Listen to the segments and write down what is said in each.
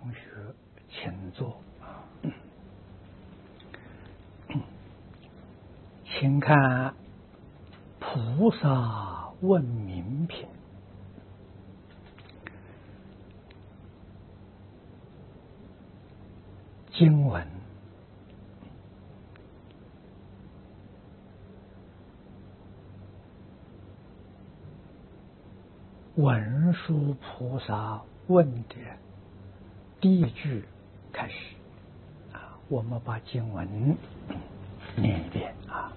同学请坐。请看《菩萨问明品》经文。文殊菩萨问的第一句开始我们把经文念一遍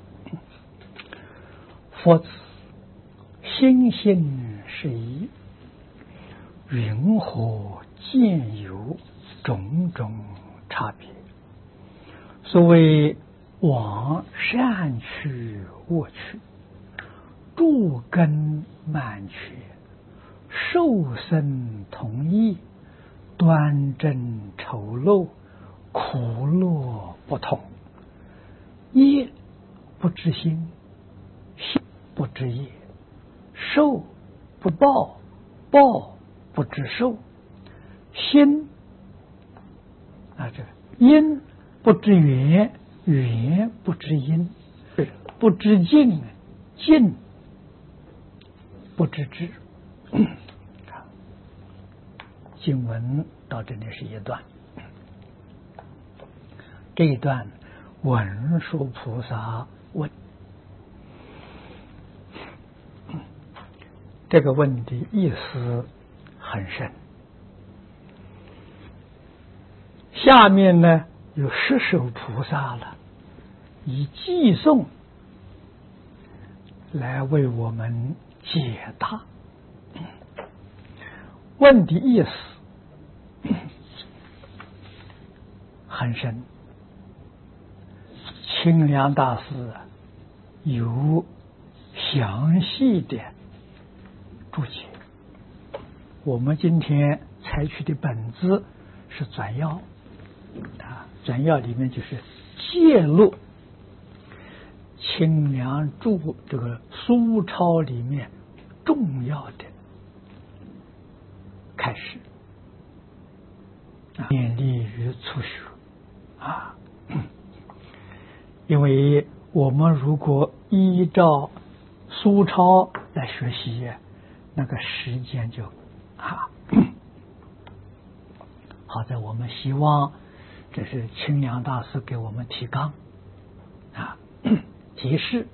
佛子心性是一，云何见有种种差别？所谓往善去恶去，诸根慢去，受生同异，端正丑陋，苦乐不同。业不知心，心不知业，受不报，报不知受，心这个因不知缘，缘不知因，不知境，境不知智。经文到这里是一段，这一段文殊菩萨问，这个问题意思很深。下面呢有10首菩萨了，以偈颂来为我们解答问题意思，很深。清凉大师有详细的注解，我们今天采取的本子是纂要纂要里面就是揭露清凉注这个苏钞里面重要的开始，勉励于初学因为我们如果依照苏钞来学习，那个时间就好在我们希望这是清凉大师给我们提纲提示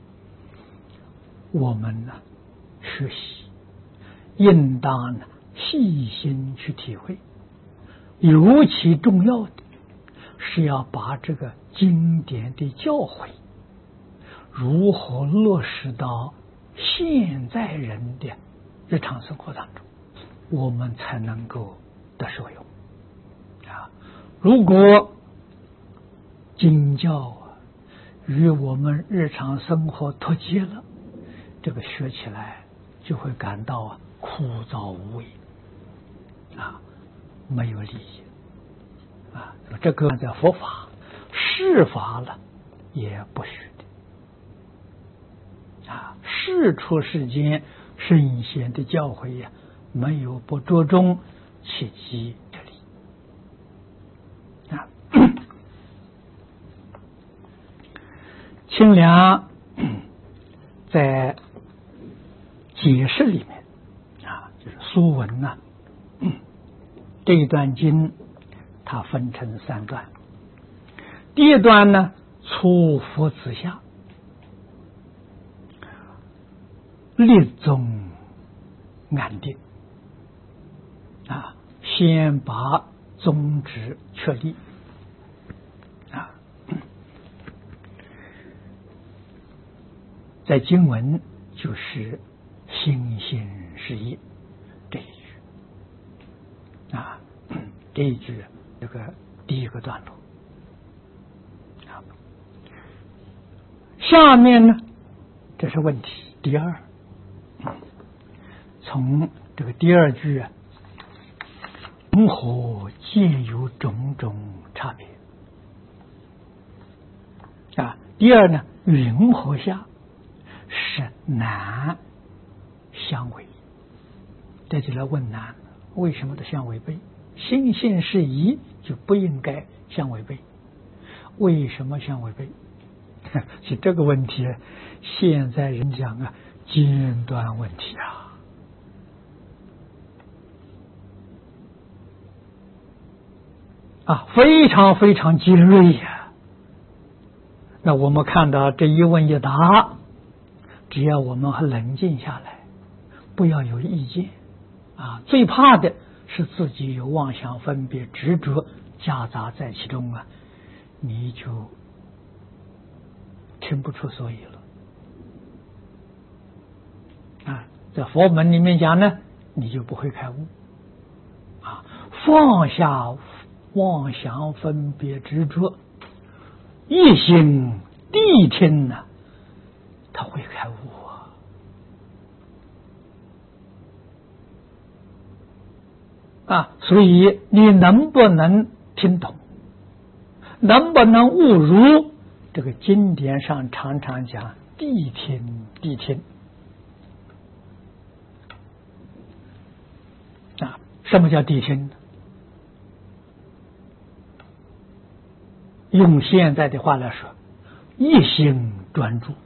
我们学习应当细心去体会，尤其重要的是要把这个经典的教诲如何落实到现在人的日常生活当中，我们才能够得受用如果经教与我们日常生活脱节了，这个学起来就会感到枯燥无味没有利益这个在佛法世法了也不许的世出世间圣贤的教诲没有不着中切记这里清凉在解释里面就是苏文这一段经它分成3段。第一段呢，出佛子下，立宗安定先把宗旨确立在经文就是心性是一这一句这一句这个第一个段落下面呢这是问题第二，从这个第二句云何见有种种差别第二呢，云何下是难相违，这就来问难，为什么都相违背？ 心性是一，就不应该相违背。为什么相违背？是这个问题，现在人讲啊，尖端问题非常非常尖锐呀。那我们看到这一问一答，只要我们很冷静下来，不要有意见最怕的是自己有妄想、分别、执着夹杂在其中你就听不出所以了在佛门里面讲呢，你就不会开悟放下妄想、分别、执着，一心谛听他会开悟所以你能不能听懂，能不能悟入，这个经典上常常讲谛听谛听什么叫谛听呢？用现在的话来说，一心专注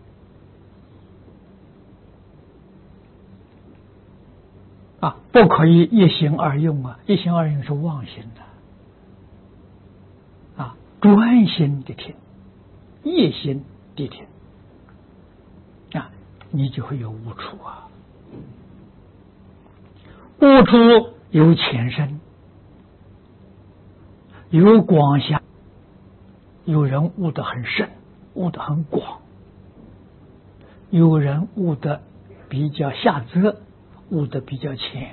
不可以一心二用一心二用是妄心的专心的听，一心谛听你就会有悟处悟处有浅深，有广狭，有人悟得很深，悟得很广，有人悟得比较下则，悟得比较浅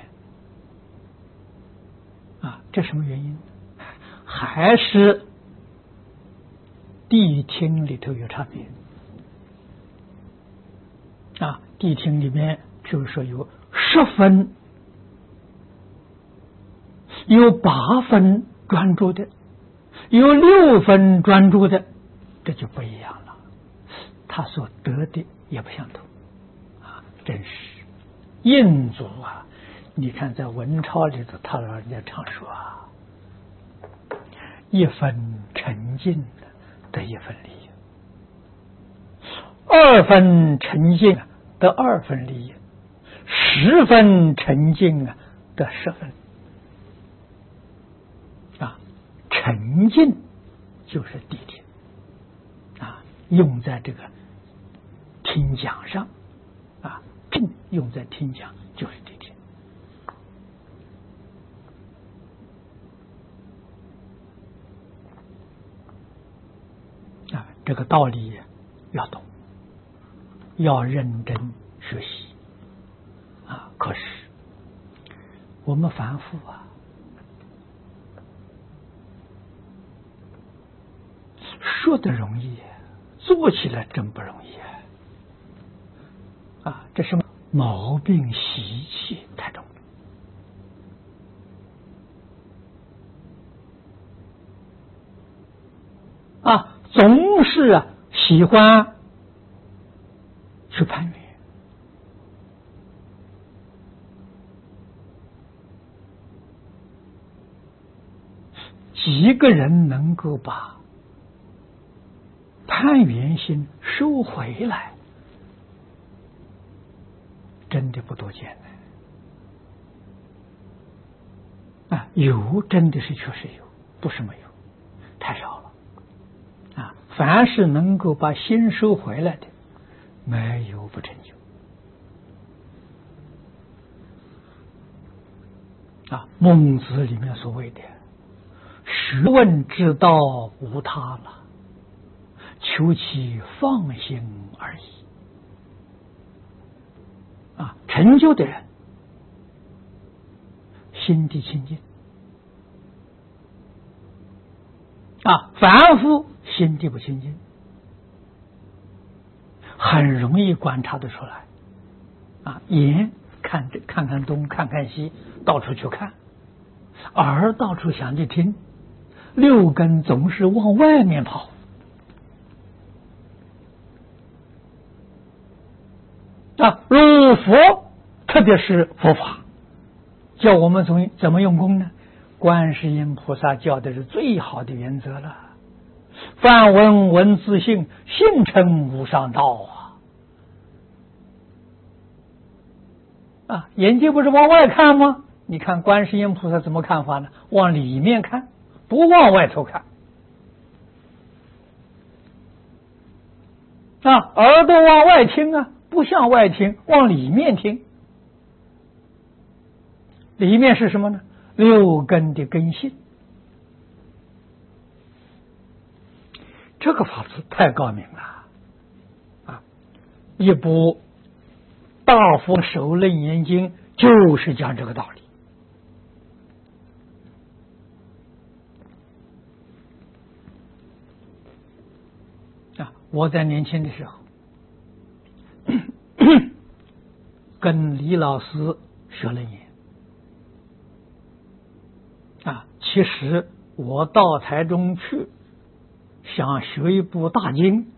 这什么原因？还是谛听里头有差别谛听里面譬如说有10分，有8分专注的，有6分专注的，这就不一样了，他所得的也不相同真是印祖你看在文钞里头，他老人家常说1分沉静得1分利益，2分沉静得2分利益，10分沉静得10分沉静就是谛听用在这个听讲上用在听讲就是谛听这个道理要懂，要认真学习可是我们凡夫说的容易，做起来真不容易这是毛病习气太重总是喜欢去攀缘，几个人能够把攀缘心收回来，真的不多见有真的是确实有，不是没有，太少了凡是能够把心收回来的，没有不成就孟子里面所谓的学问之道无他了，求其放心而已成就的人心地清净凡夫心地不清净，很容易观察得出来眼看东看看西，到处去看，耳到处想去听，6根总是往外面跑如佛特别是佛法教我们怎么用功呢？ 观世音菩萨教的是最好的原则了。梵文闻自性，信称无上道啊！眼睛不是往外看吗？你看观世音菩萨怎么看法呢？往里面看，不往外头看。耳朵往外听啊，不向外听，往里面听。里面是什么呢？六根的根性。这个法子太高明了一部大佛首楞严经就是讲这个道理我在年轻的时候跟李老师学楞严其实我到台中去想学一部大经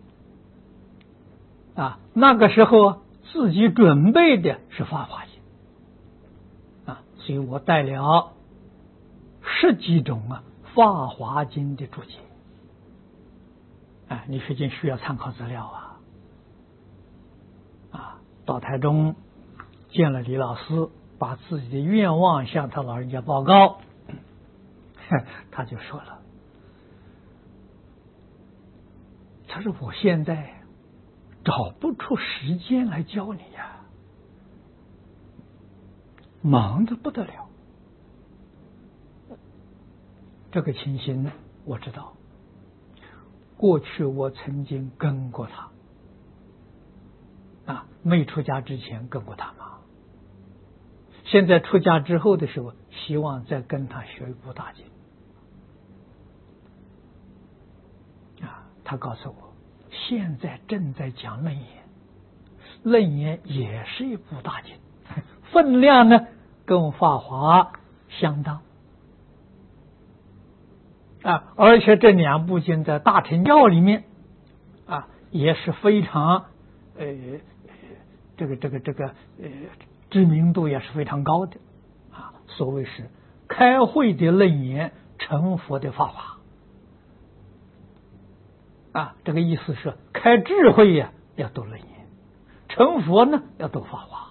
那个时候自己准备的是法华经所以我带了10几种法华经的注解你最近需要参考资料到台中见了李老师，把自己的愿望向他老人家报告，他就说了，他说我现在找不出时间来教你呀，忙得不得了。这个情形我知道，过去我曾经跟过他没出家之前跟过他嘛，现在出家之后的时候，希望再跟他学一部大经他告诉我现在正在讲楞严，楞严也是一部大经，分量呢跟法华相当而且这2部经在大乘教里面也是非常这个知名度也是非常高的所谓是开会的楞严，成佛的法华这个意思是开智慧要读楞严，成佛呢要读法华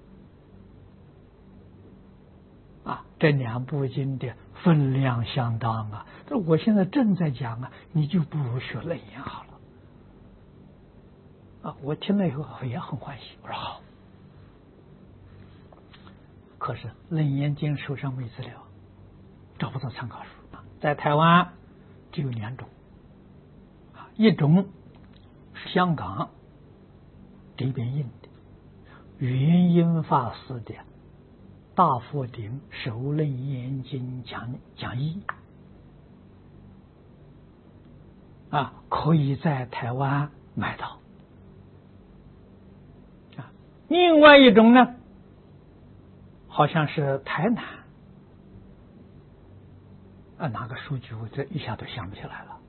这2部经的分量相当但我现在正在讲你就不如学楞严好了我听了以后也很欢喜，我说好。可是楞严经手上没资料，找不到参考书在台湾只有2种一种是香港这边印的元音法师的大佛顶首楞严经讲义可以在台湾买到另外一种呢好像是台南哪个书局我这一下都想不起来了，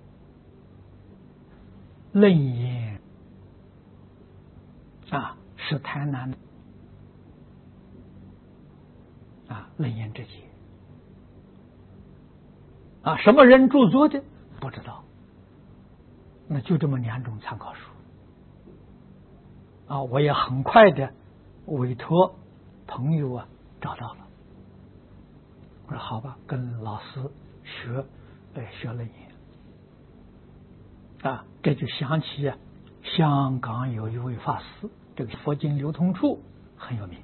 楞严是台南的楞严之解什么人著作的不知道，那就这么2种参考书我也很快的委托朋友找到了，我说好吧，跟老师学楞严这就想起香港有一位法师，这个佛经流通处很有名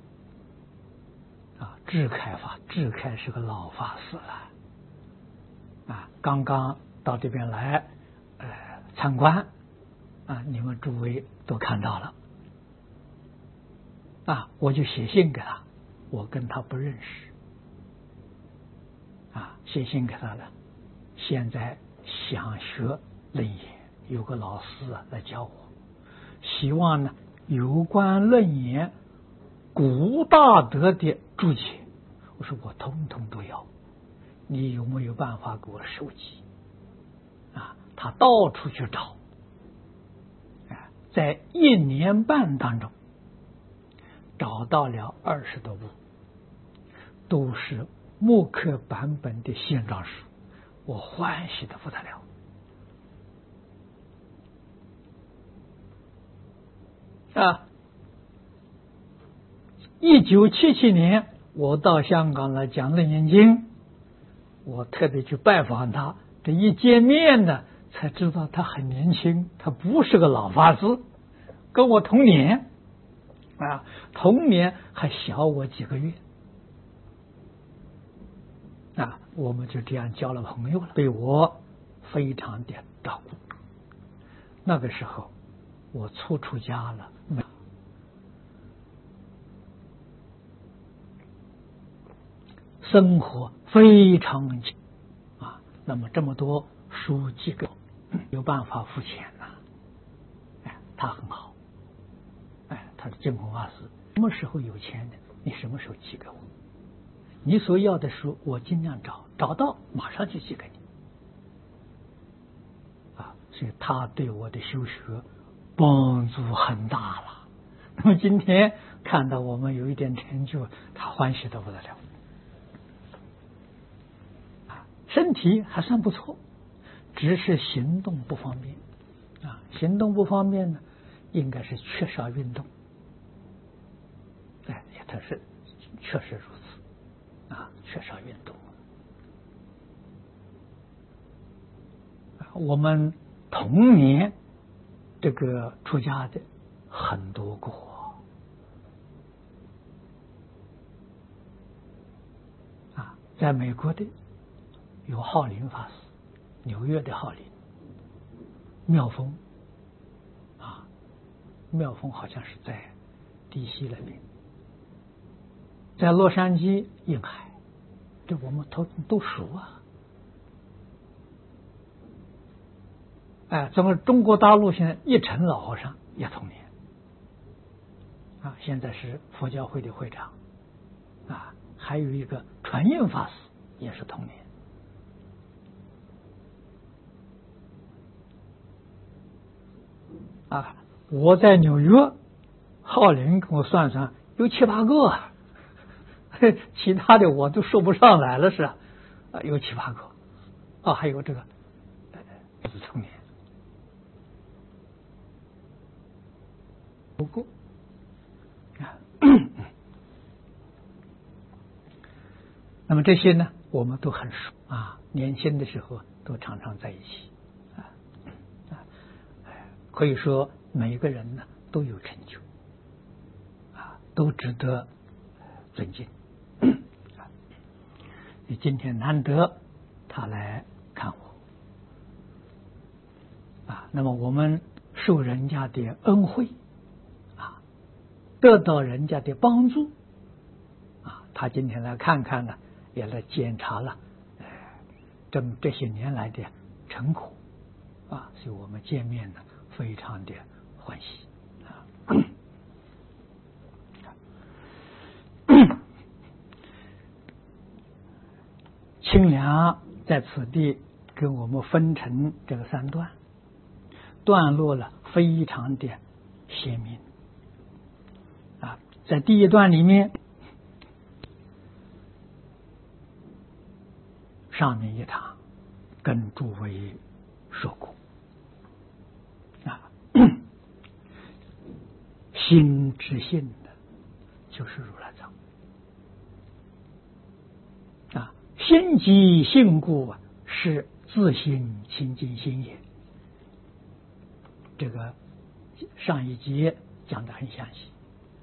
智开法，智开是个老法师了刚刚到这边来参观你们诸位都看到了我就写信给他，我跟他不认识写信给他了，现在想学楞严，有个老师来教我，希望呢有关楞严古大德的注解，我说我统统都要，你有没有办法给我收集他到处去找在1年半当中找到了20多部，都是木刻版本的宪章书，我欢喜的不得了。1977年我到香港来讲《楞严经》，我特别去拜访他，这一见面呢，才知道他很年轻，他不是个老法师，跟我同年同年还小我几个月我们就这样交了朋友了，对我非常的照顾。那个时候我初出家了，生活非常那么这么多书寄给我，有办法付钱他很好，他是净空法师，什么时候有钱呢？你什么时候寄给我？你所要的书我尽量找到马上就寄给你所以他对我的修学帮助很大了。那么今天看到我们有一点成就，他欢喜得不得了。身体还算不错，只是行动不方便行动不方便呢，应该是缺少运动。他是确实如此缺少运动。我们童年这个出家的很多个在美国的有浩林法师，纽约的浩林，妙峰妙峰好像是在DC那边，在洛杉矶映海，这我们都熟整个中国大陆现在一成老和尚也同年现在是佛教会的会长还有一个传印法师也是同年我在纽约，浩林跟我算算有7、8个其他的我都说不上来了，是有7、8个还有这个是同年。不过那么这些呢我们都很熟年轻的时候都常常在一起可以说每一个人呢都有成就都值得尊敬今天难得他来看我那么我们受人家的恩惠得到人家的帮助他今天来看看呢，也来检查了这些年来的成果所以我们见面呢非常的欢喜清凉在此地给我们分成这个3段，段落了非常的鲜明在第一段里面，上面一堂跟诸位说过心之性的就是如来藏心即性故是自性清净心也。这个上一节讲得很详细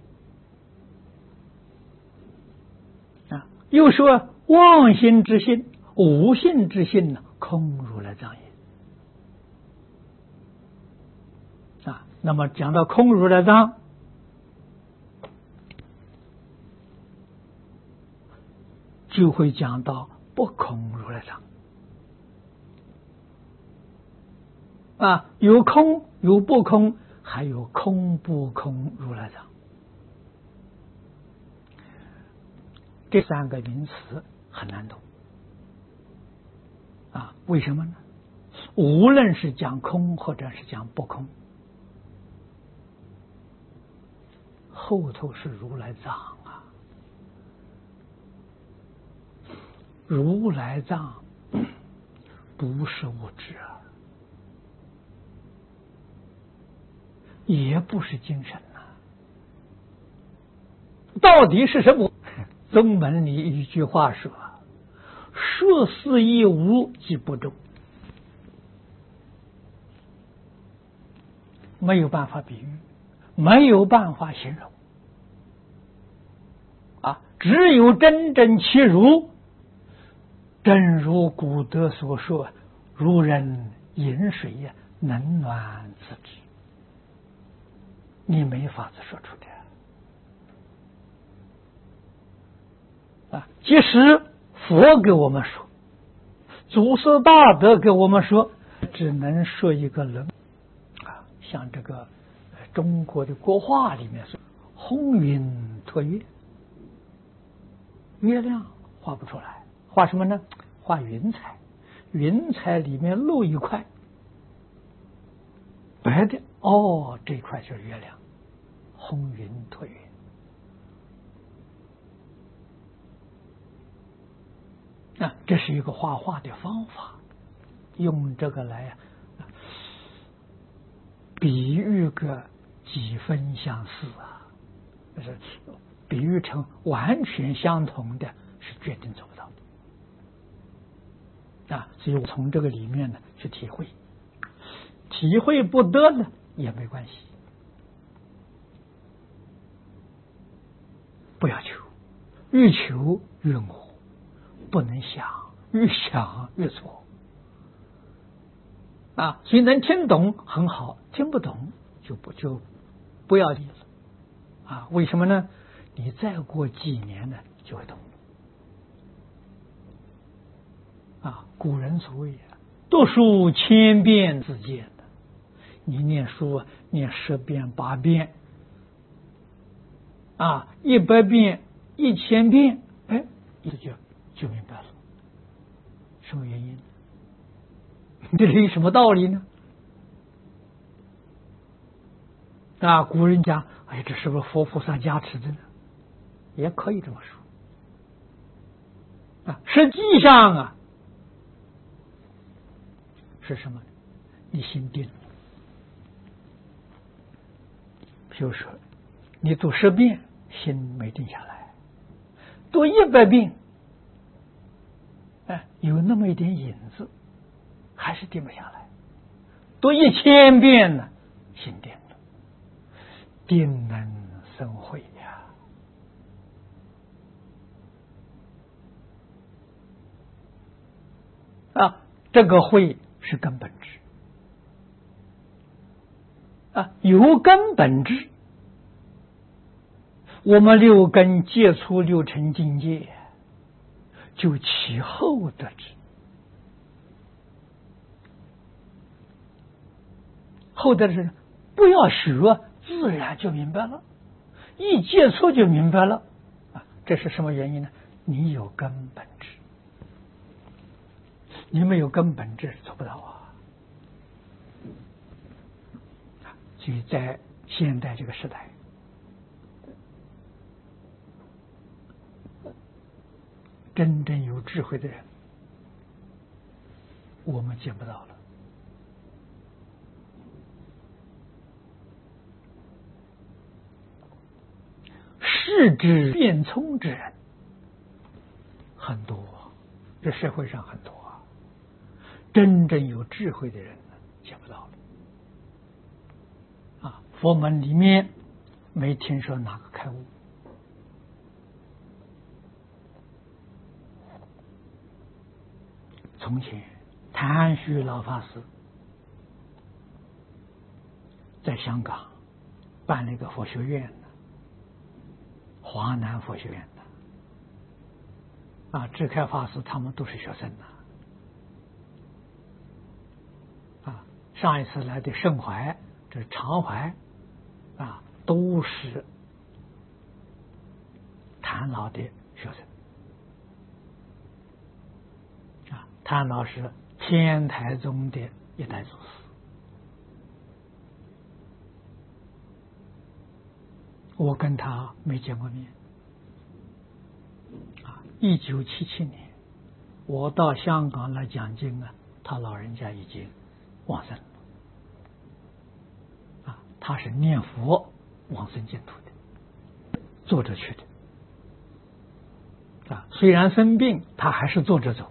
又说妄心之性无性之性呢，空如来藏也那么讲到空如来藏，就会讲到不空如来藏有空有不空，还有空不空如来藏。这3个名词很难懂为什么呢？无论是讲空或者是讲不空，后头是如来藏如来藏不是物质啊，也不是精神呐，到底是什么？宗门里一句话说：说似亦无，即不中。没有办法比喻，没有办法形容啊！只有真正其如，正如古德所说：“如人饮水呀，冷暖自知。”你没法子说出的啊！即使佛给我们说，祖师大德给我们说，只能说一个人。像这个中国的国画里面说红云托月，月亮画不出来，画什么呢？画云彩，云彩里面露一块白的，哦，这块就是月亮，红云托月。啊，这是一个画画的方法，用这个来比喻个几分相似啊，就是比喻成完全相同的，是决定做不到的啊。所以我从这个里面呢去体会，体会不得呢也没关系，不要求，越求越模，不能想，越想越错啊。所以能听懂很好，听不懂就不要理了啊。为什么呢？你再过几年呢就会懂啊。古人所谓读书千遍自见的，你念书念10遍8遍啊，100遍1000遍，哎，就明白了。什么原因？这里有什么道理呢？啊，古人讲，哎，这是不是佛菩萨加持的呢？也可以这么说啊。实际上啊，是什么？你心定。比如说，你读10遍，心没定下来；读100遍，哎，有那么一点影子，还是定不下来；读1000遍呢，心定了。定能生慧呀！啊，这个慧是根本智啊，有根本智，我们6根接触6尘境界，就其后得知。后得知，不要学，自然就明白了，一接触就明白了啊！这是什么原因呢？你有根本智，你没有根本智做不到啊！所以在现代这个时代，真正有智慧的人，我们见不到了。世智变聪之人很多，这社会上很多啊。真正有智慧的人呢，见不到了啊。佛门里面没听说哪个开悟。从前谭旭老法师在香港办了一个佛学院，华南佛学院的啊，智开法师他们都是学生啊。上一次来的盛怀，这是常怀啊，都是谭老的学生啊。谭老是天台宗的一代祖师。我跟他没见过面啊。1977年我到香港来讲经啊，他老人家已经往生了啊，他是念佛往生净土的，坐着去的啊，虽然生病，他还是坐着走。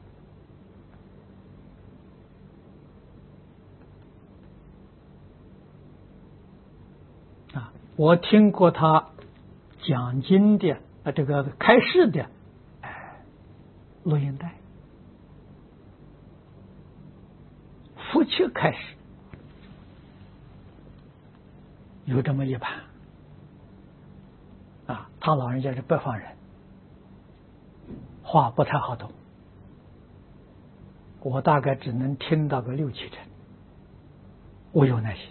啊，我听过他讲经的这个开示的录音带，夫妻开始有这么一盘啊，他老人家是北方人，话不太好懂，我大概只能听到个6、7成，我有耐心，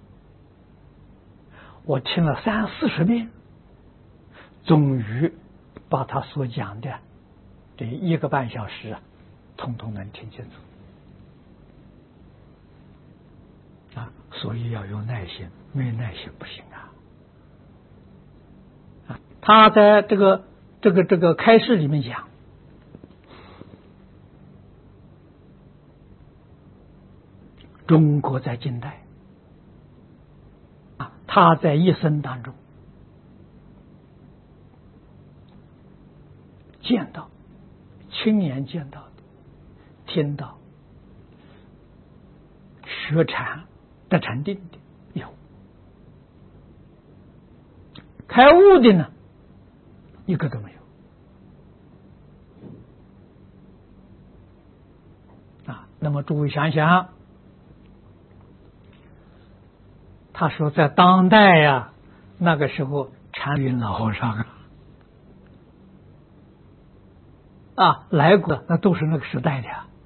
我听了30、40遍，终于把他所讲的这1个半小时统统能听清楚啊！所以要有耐心，没耐心不行啊！他在这个开示里面讲，中国在近代啊，他在一生当中见到、亲眼见到的、听到学禅得禅定的有，开悟的呢一个都没有啊。那么诸位想想，他说在当代呀，那个时候禅云老和尚啊来过，那都是那个时代的呀。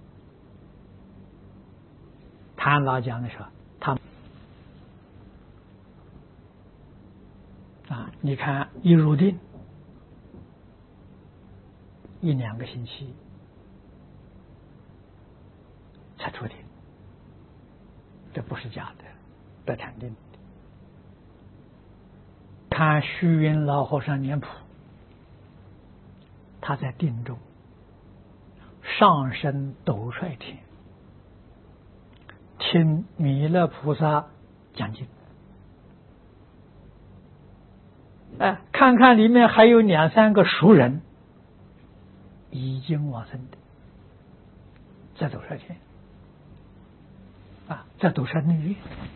谭老讲的时候，他啊，你看一入定1、2个星期才出定，这不是假的，得禅定的。看虚云老和尚年谱，他在定中上升斗率天，听弥勒菩萨讲经，看看里面还有2、3个熟人已经往生的，在斗率天啊，在斗率内院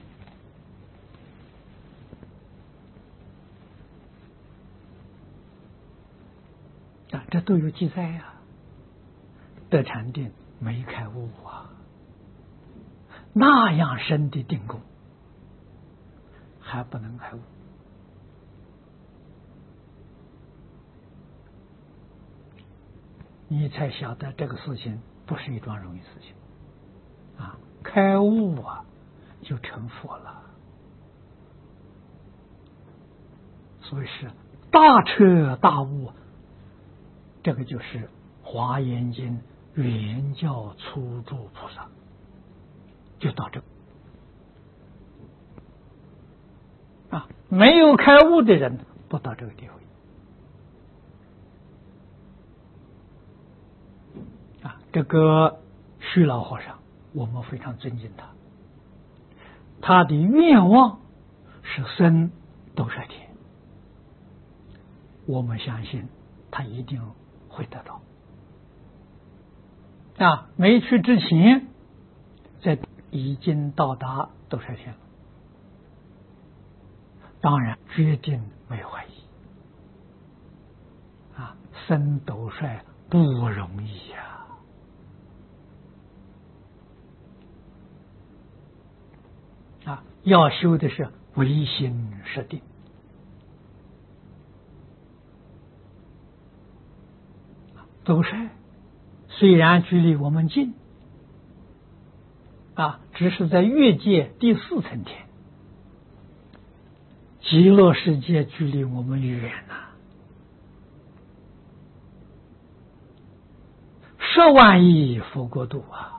啊，这都有记载呀。得禅定没开悟啊，那样深的定功还不能开悟。你才晓得这个事情不是一桩容易事情啊！开悟啊，就成佛了。所以是大彻大悟，这个就是《华严经》原教初住菩萨，就到这啊，没有开悟的人不到这个地位啊。这个虚老和尚，我们非常尊敬他，他的愿望是生斗率天，我们相信他一定会得到啊。没去之前，已经到达斗率天了，当然决定没有怀疑啊，生斗率不容易呀啊，要修的是唯心实定斗率虽然距离我们近啊，只是在越界第4层天，极乐世界距离我们远呐，10万亿佛国度啊！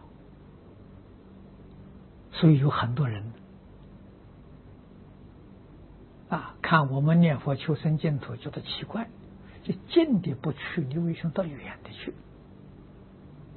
所以有很多人啊，看我们念佛求生净土，觉得奇怪，这近的不去，你为什么到远的去？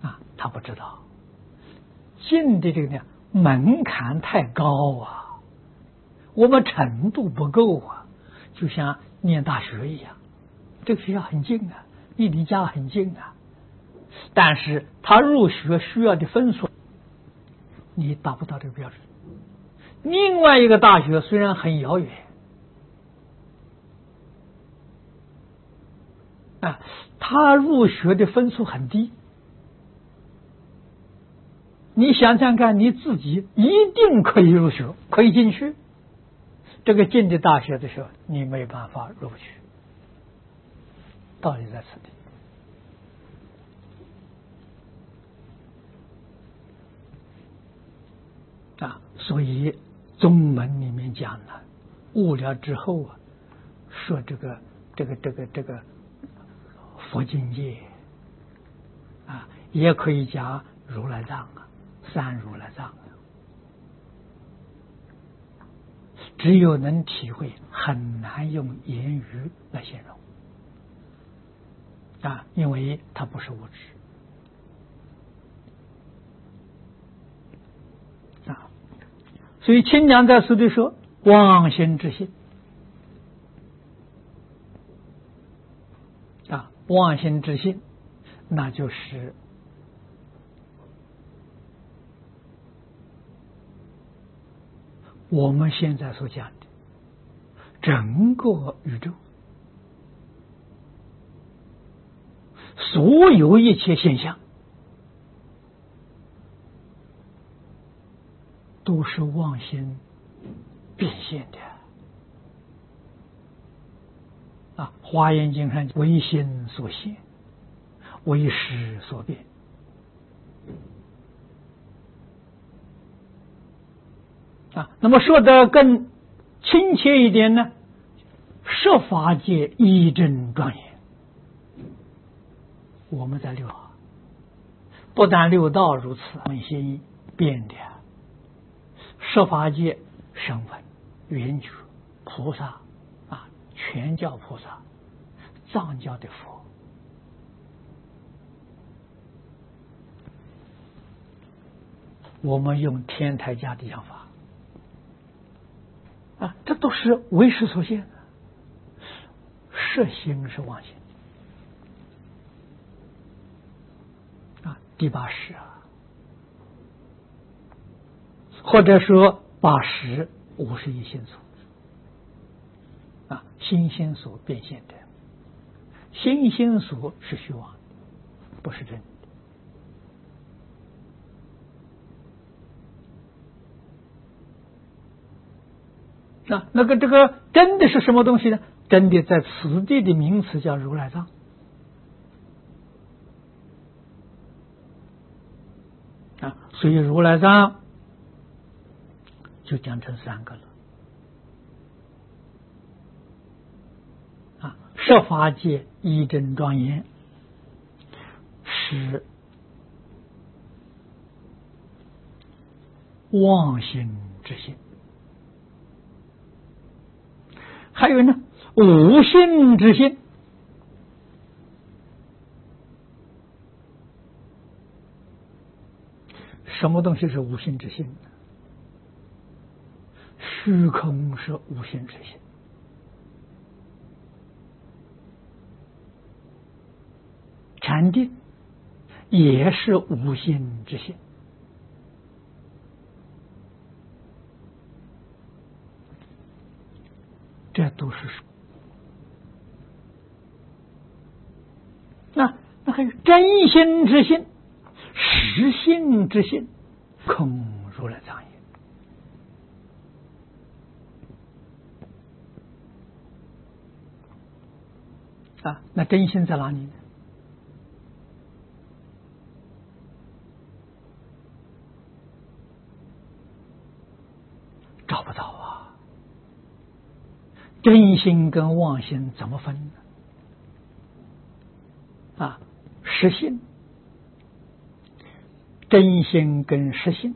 他不知道进的这个呢门槛太高啊，我们程度不够啊，就像念大学一样，这个学校很近啊，离家很近啊，但是他入学需要的分数你达不到这个标准。另外一个大学虽然很遥远他入学的分数很低，你想想看，你自己一定可以入学，可以进去。这个进的大学的时候，你没办法入去，道理在此地所以宗门里面讲了，悟了之后说这个佛境界也可以讲如来藏三如来藏只有能体会，很难用言语来形容因为它不是物质所以清凉在此地说妄心之心妄心之心，那就是我们现在所讲的整个宇宙所有一切现象都是妄心变现的华严经上为心所现，为识所变那么说得更亲切一点呢，十法界一真庄严，我们在六道，不但六道如此，本心变的十法界声闻缘觉菩萨全教菩萨藏教的佛我们用天台家的讲法这都是为识所现的，识心是妄心第八识或者说八识51心所心心所变现的，心心所是虚妄，不是真的。那个这个真的是什么东西呢？真的在此地的名词叫如来藏所以如来藏就讲成3个了十法界一真庄严是妄心之心，还有呢无心之心。什么东西是无心之心？虚空是无心之心，禅定也是无心之心。这都是那还有真心之心、实性之心，空如来藏也。那真心在哪里呢？找不到啊！真心跟妄心怎么分呢？实性、真心跟实性，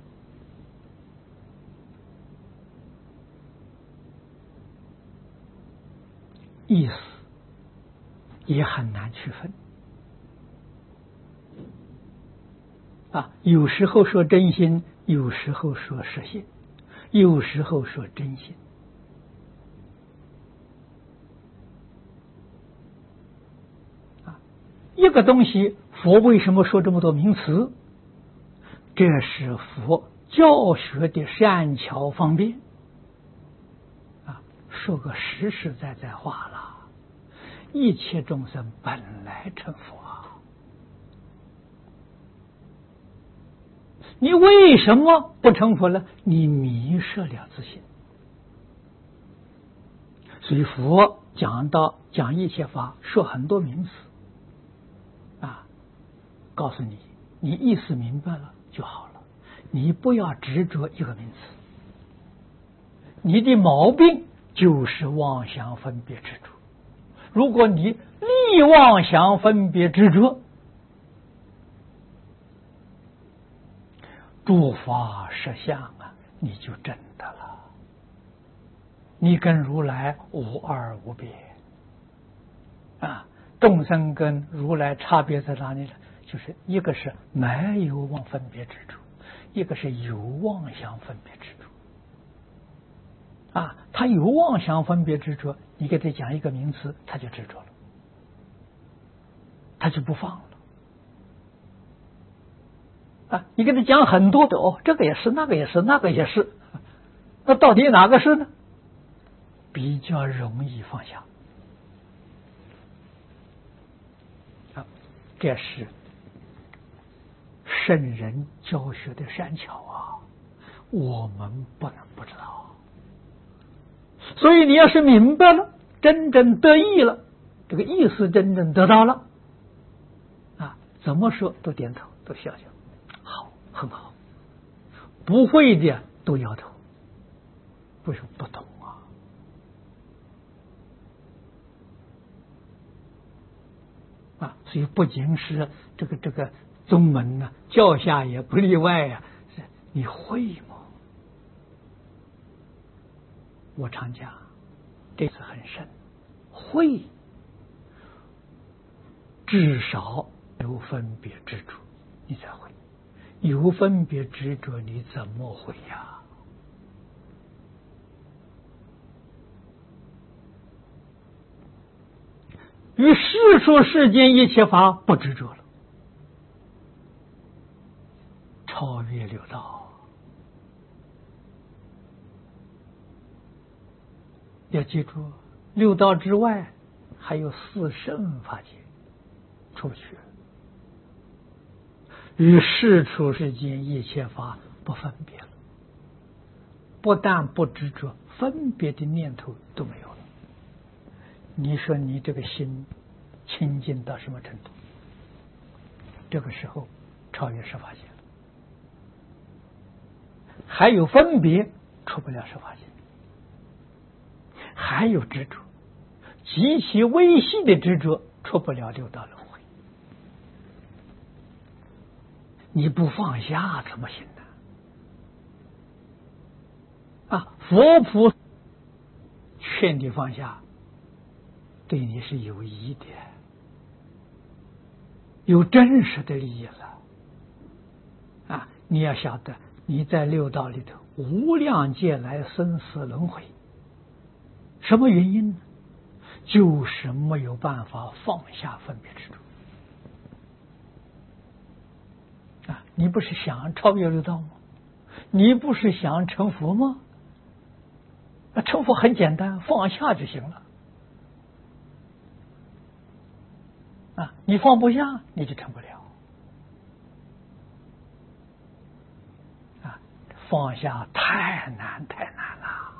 意思也很难区分有时候说真心，有时候说实心，有时候说真心。一个东西，佛为什么说这么多名词？这是佛教学的善巧方便。说个实实在在话了，一切众生本来成佛啊，你为什么不成佛呢？你迷失了自信。所以佛讲一切法，说很多名词告诉你，你意思明白了就好了，你不要执着一个名词。你的毛病就是妄想分别执着，如果你立妄想分别执着，诸法实相你就真的了，你跟如来无二无别众生跟如来差别在哪里呢？就是一个是没有妄分别执着，一个是有妄想分别执着他有妄想分别执着，你给他讲一个名词，他就执着了，他就不放了你给他讲很多的这个也是，那个也是，那个也是，那到底哪个是呢？比较容易放下这是圣人教学的善巧我们不能不知道。所以你要是明白了，真正得意了，这个意思真正得到了怎么说都点头，都笑笑，好，很好。不会的都摇头，为什么不懂所以不仅是这个宗门教下也不例外你会吗？我常讲，这次很深，会至少有分别执着，你才会。有分别执着，你怎么会呀？于世出世间一切法不执着了，超越六道。要记住，六道之外还有四圣法界，出不去。与世出世间一切法不分别了，不但不执着，分别的念头都没有了。你说你这个心清净到什么程度？这个时候超越十法界了。还有分别，出不了十法界；还有执着，极其微细的执着，出不了六道轮回。你不放下怎么行呢？佛菩萨劝你放下，对你是有益的，有真实的利益了你要晓得，你在六道里头无量劫来生死轮回，什么原因呢？就是没有办法放下分别执着你不是想超越六道吗？你不是想成佛吗？成佛很简单，放下就行了你放不下，你就成不了放下太难太难了。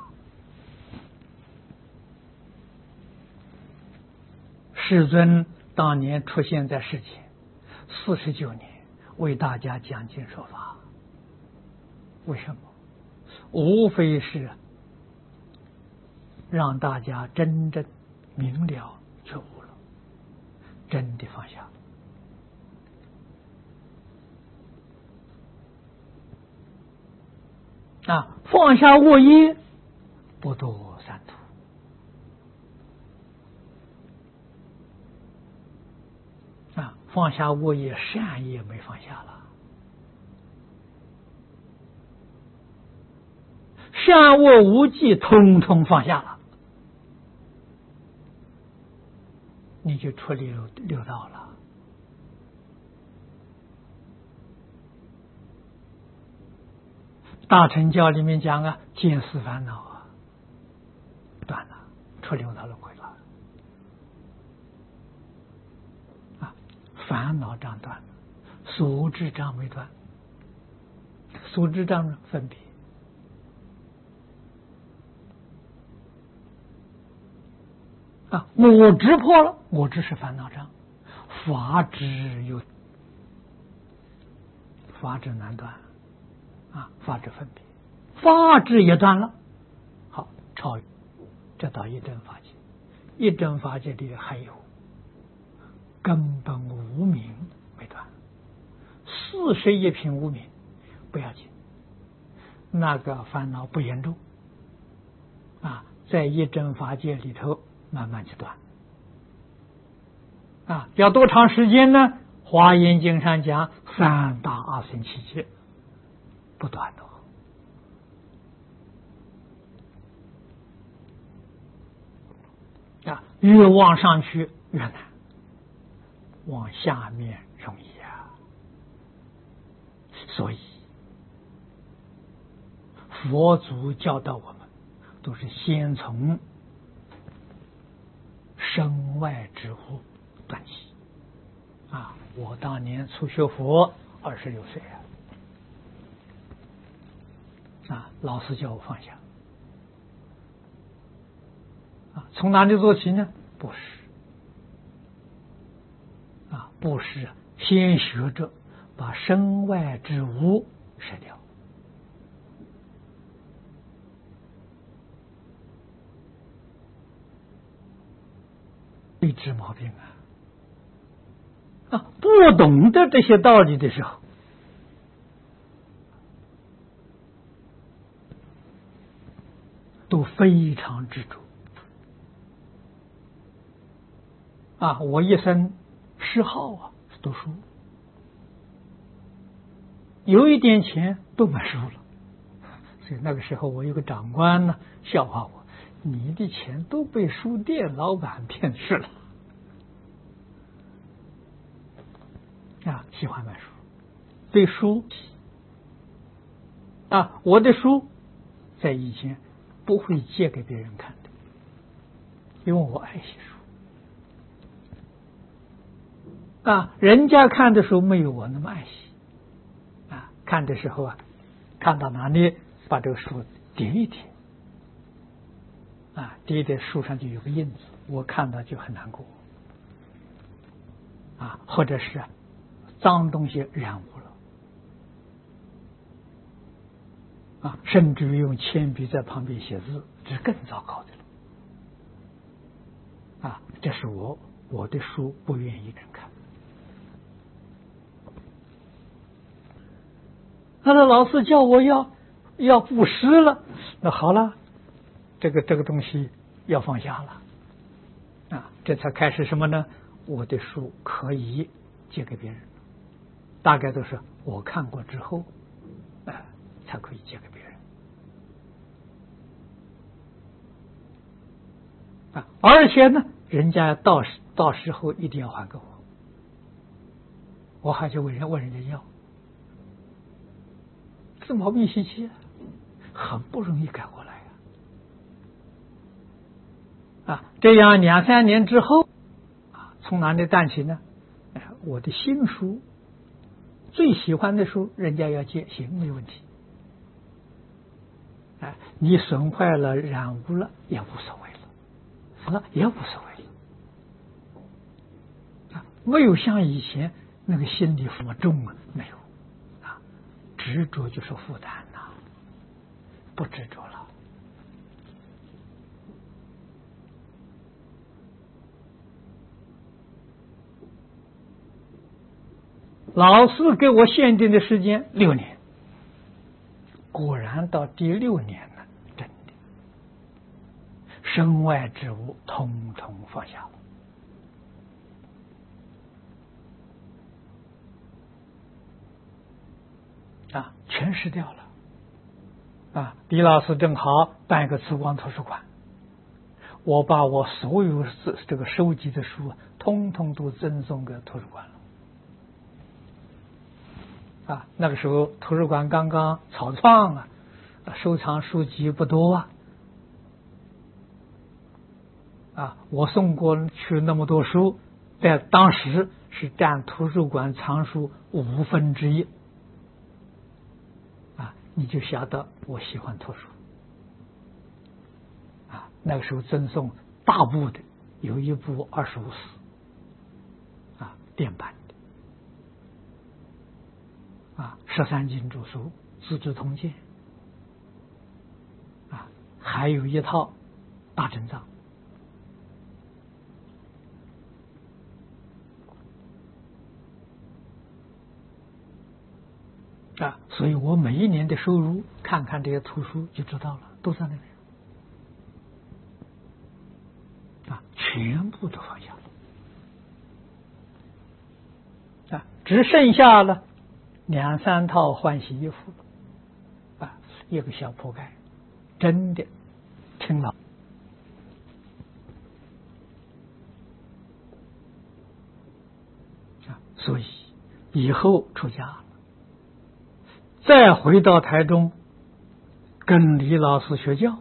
世尊当年出现在世间49年，为大家讲经说法，为什么？无非是让大家真正明了觉悟了，真的放下放下恶业，不堕三途放下恶业，善业没放下了善恶无记通通放下了，你就出六道了。大乘教里面讲啊，见思烦恼啊，断了，出六道轮回了。啊，烦恼障断了，所知障没断。所知障分别。啊，我执破了，我执是烦恼障，法执难断。啊，法执分别，法执也断了，好，超越，这到一真法界。一真法界里还有根本无明没断，41品无明不要紧，那个烦恼不严重啊，在一真法界里头慢慢去断啊，要多长时间呢？华严经上讲3大阿僧祇劫。不断的啊，越往上去越难，往下面容易啊。所以佛祖教导我们，都是先从身外之物断起啊。我当年初学佛26岁啊，老师叫我放下啊，从哪里做起呢？布施啊，布施先学着把身外之物舍掉会治毛病啊！不懂得这些道理的时候，都非常执着啊！我一生嗜好啊，读书，有一点钱都买书了，所以那个时候我有个长官呢笑话我：“你的钱都被书店老板骗去了。”啊，喜欢买书，对书啊，我的书在以前不会借给别人看的，因为我爱惜书啊。人家看的书没有我那么爱惜啊，看的时候啊，看到哪里把这个书叠一叠啊，叠在书上就有个印子，我看到就很难过啊，或者是脏东西染污了啊，甚至于用铅笔在旁边写字，这是更糟糕的了啊！这是我的书不愿意人看。那老师叫我要布施了，那好了，这个东西要放下了啊，这才开始什么呢？我的书可以借给别人。大概都是我看过之后，才可以借给别人啊。而且呢，人家到时候一定要还给我，我还去问人家要，这毛病习气很不容易改过来啊。这样2、3年之后啊，从哪里谈起呢？我的新书。最喜欢的书，人家要借，行，没问题。你损坏了、染污了也无所谓了，好了也无所谓了没有像以前那个心理负重啊，没有啊，执着就是负担呐，不执着了。老师给我限定的时间6年，果然到第6年了，真的身外之物统统放下了啊，全失掉了李老师正好办一个慈光图书馆，我把我所有这个收集的书通通都赠送给图书馆了。那个时候图书馆刚刚草创收藏书籍不多我送过去那么多书，在当时是占图书馆藏书1/5你就晓得我喜欢图书那个时候赠送大部的，有一部25史电版的13经注疏、资治通鉴还有一套大正藏所以我每一年的收入看看这些图书就知道了，都在那边全部都放下了只剩下了2、3套换洗衣服一个小铺盖，真的挺老所以以后出家了，再回到台中跟李老师学教，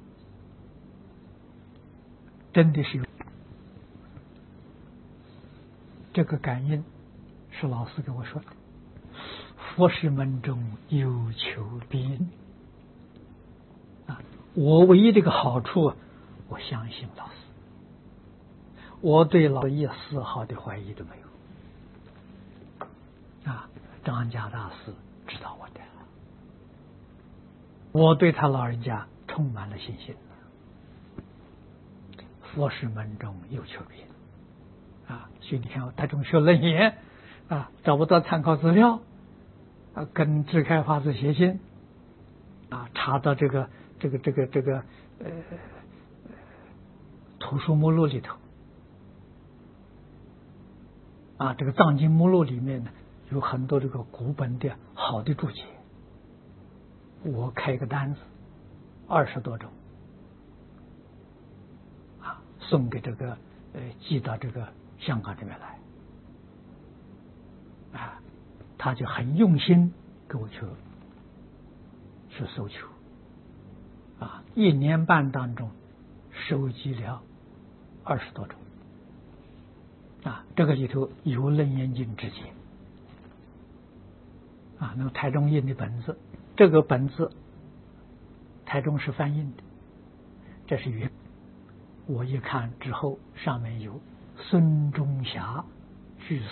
真的是有这个感应，是老师给我说的。佛事门中有求必应我唯一的一个好处，我相信老师，我对老师一丝毫的怀疑都没有张家大师知道我的，我对他老人家充满了信心。佛事门中有求必应所以你看台中学楞严找不到参考资料跟智开法师写信查到这个图书目录里头这个藏经目录里面呢有很多这个古本的好的注解，我开个单子20多种送给这个寄到这个香港这边来他就很用心给我去搜求1年半当中收集了20多种这个里头有楞严经之解那么台中印的本子，这个本子台中是翻印的，这是原我一看之后上面有孙中霞居士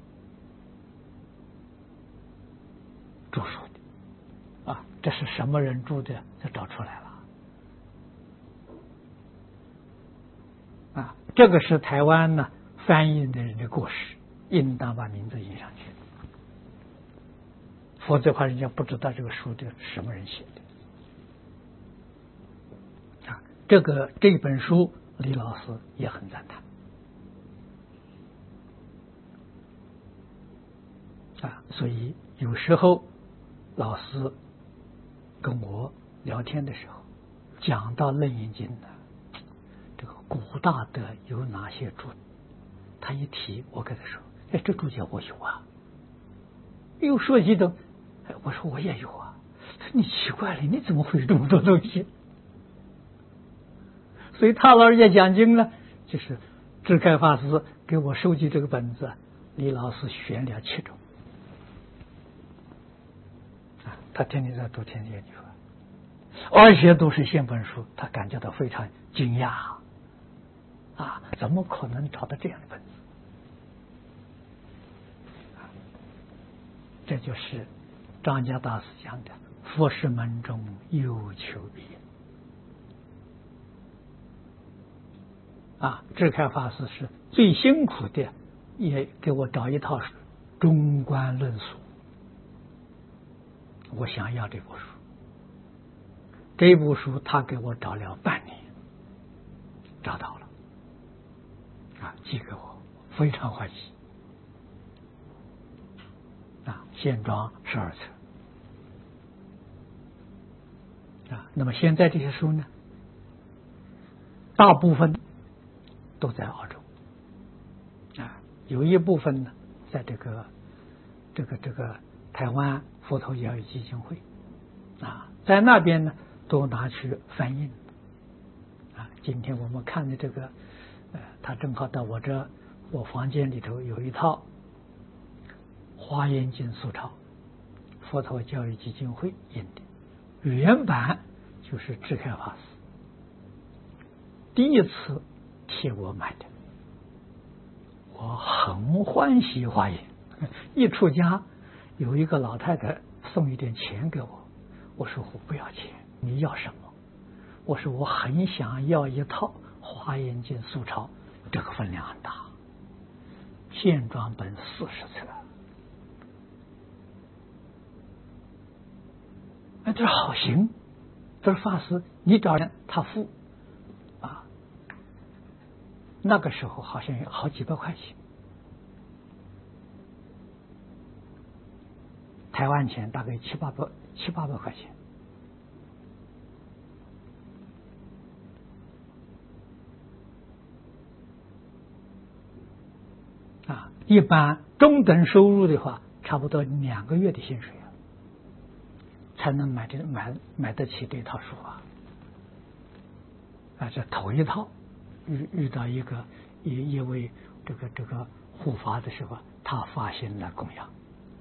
著述的这是什么人著的，就找出来了这个是台湾呢翻译的人的过失，应当把名字印上去，否则的话人家不知道这个书的什么人写的这本书李老师也很赞叹所以有时候老师跟我聊天的时候讲到楞严经呢，这个古大德有哪些注，他一提我跟他说这注解我有又说几种我说我也有你奇怪了，你怎么会有这么多东西？所以他老人家讲经呢，就是智开法师给我收集这个本子，李老师选了7种他天天在读天天研究而且都是现本书，他感觉到非常惊讶怎么可能找到这样的本子这就是张家大师讲的佛事门中有求必应智开法师是最辛苦的，也给我找一套中观论述，我想要这部书，这部书他给我找了半年，找到了寄给我，非常欢喜现装12册那么现在这些书呢，大部分都在澳洲有一部分呢在这个台湾佛陀教育基金会在那边呢都拿去翻印今天我们看的这个他正好到我房间里头有一套华严经素钞，佛陀教育基金会印的，原版就是智开法师第一次替我买的，我很欢喜华严。一出家，有一个老太太送一点钱给我，我说我不要钱，你要什么？我说我很想要一套华严经素钞，这个分量很大，现装本40册。这好行，这是法师，你找人他付那个时候好像有好几百块钱，台湾钱大概7、8百块钱一般中等收入的话，差不多2个月的薪水才能买得起这套书这头一套遇到一位这个护法的时候，他发心来供养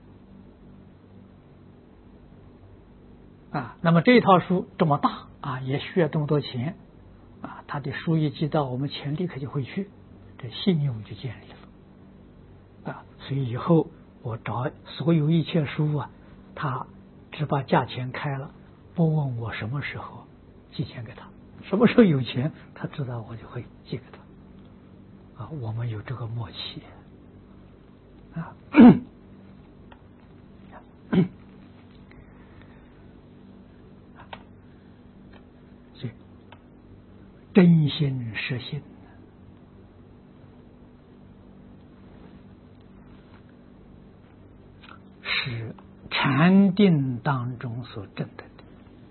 那么这一套书这么大也需要这么多钱他的书一寄到，我们钱立刻就会去，这信用就建立了所以以后我找所有一切书他只把价钱开了，不问我什么时候寄钱给他，什么时候有钱他知道我就会寄给他我们有这个默契所以真心实心是禅定当中所证得的。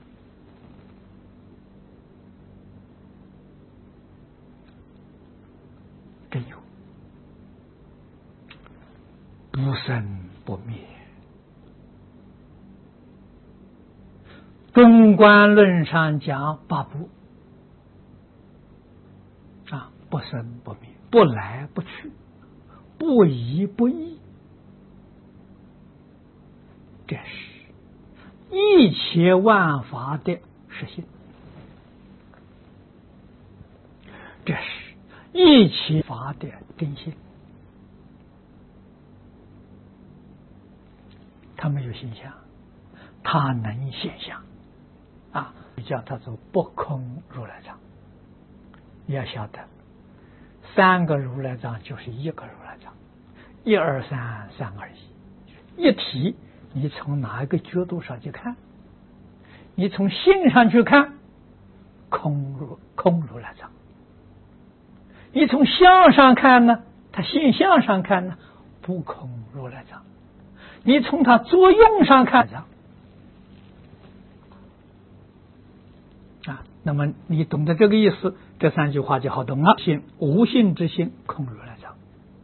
真有不生不灭。中观论上讲8不不生不灭，不来不去，不移不异，这是一切万法的实性，这是一切法的真性。它没有形象，它能现象叫它做不空如来藏。你要晓得3个如来藏就是1个如来藏，1、2、3，3而已，一体。你从哪一个角度上去看？你从性上去看，空如来藏；你从相上看呢，它现象上看呢，不空如来藏；你从它作用上看那么你懂得这个意思，这3句话就好懂了。心无性之心，空如来藏。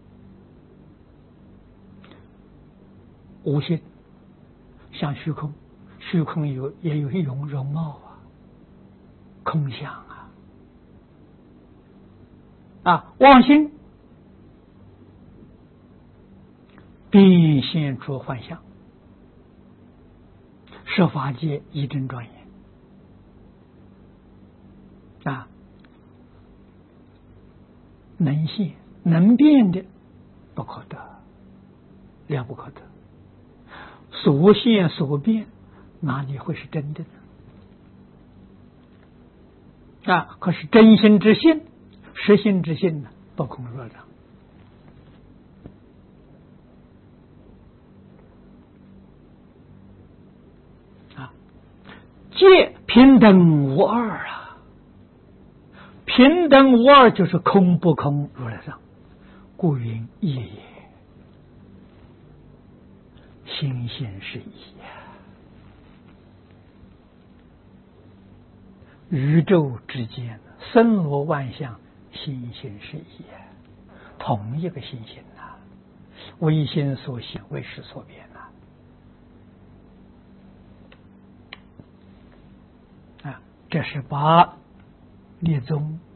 无性像虚空，虚空也有一种容貌空相妄心变现出幻象，设法界一真庄严能现能变的不可得，了不可得。所现所变哪里会是真的呢？可是真心之性，实性之性呢，不空如来藏皆平等无二平等无二就是空不空如来藏，故云一也，心性是一宇宙之间森罗万象，心性是一，同一个心性呐，唯心所现，为识所变呐。这是把列宗